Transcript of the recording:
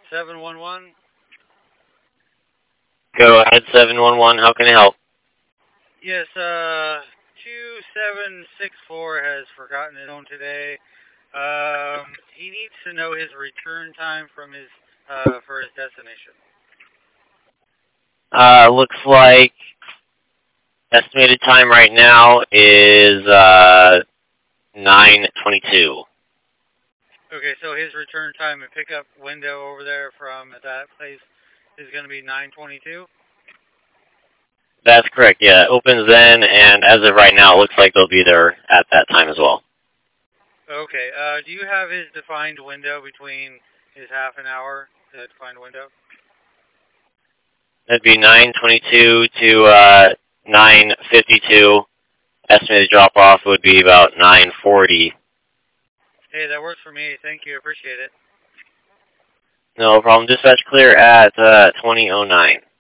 711. Go ahead, 711. How can I help? Yes, 2764 has forgotten his own today. He needs to know his return time from his for his destination. Looks like estimated time right now is 9:22. Okay, so his return time and pickup window over there from that place is going to be 9:22. That's correct. Yeah, it opens then, and as of right now, it looks like they'll be there at that time as well. Okay. Do you have his defined window between his half an hour defined window? That'd be 9:22 to 9:52. Estimated drop-off would be about 9:40. Hey, that works for me. Thank you. Appreciate it. No problem. Dispatch clear at 20:09.